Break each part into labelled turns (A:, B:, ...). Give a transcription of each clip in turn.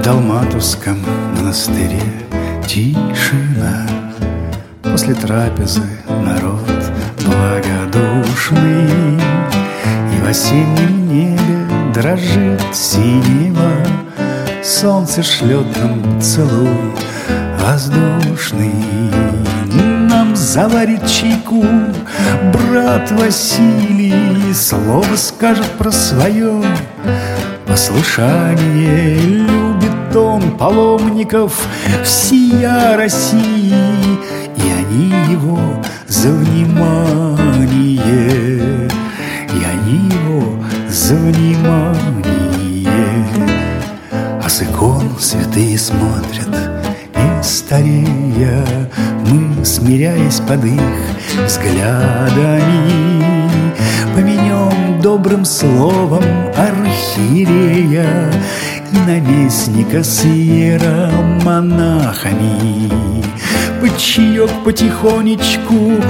A: Далматовском монастыре тишина. После трапезы народ благодушный, и в осеннем небе дрожит синева. Солнце шлет нам поцелуй воздушный. Нам заварит чайку брат Василий, слово скажет про свое послушание. Любит он паломников всея России, и они его за внимание, и они его за внимание. А с икон святые смотрят, не старея, мы, смиряясь под их взглядами, поменем добрым словом архиерея и наместника с иеромонахами. Под чаек потихонечку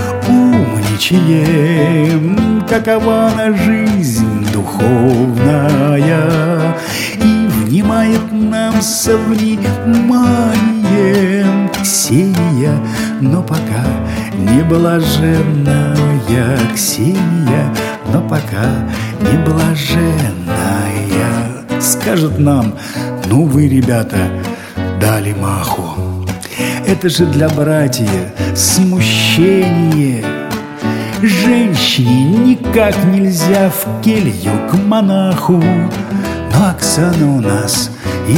A: умничаем, какова на жизнь духовная, и внимает нам со вниманием Ксения, но пока не блаженная. Ксения, но пока не блаженная. Скажет нам: ну вы, ребята, дали маху. Это же для братья смущение. Женщине никак нельзя в келью к монаху, но Оксана у нас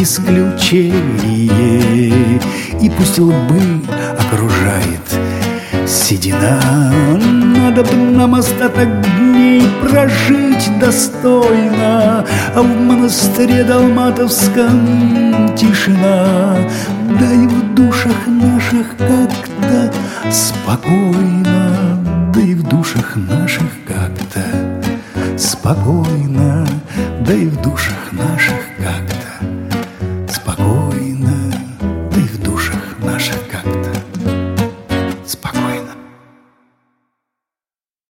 A: исключение, и пусть лбы окружает седина. Надо бы нам остаток дней прожить достойно, а в монастыре Далматовском тишина. Да и в душах наших как-то спокойно, да и в душах наших как-то спокойно, да и в душах наших как-то